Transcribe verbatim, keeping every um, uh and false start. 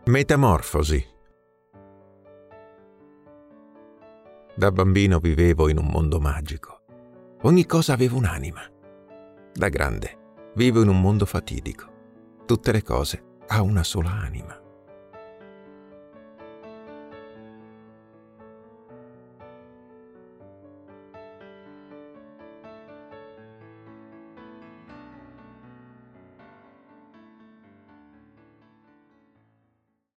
Metamorfosi. Da bambino vivevo in un mondo magico. Ogni cosa aveva un'anima. Da grande vivo in un mondo fatidico. Tutte le cose ha una sola anima.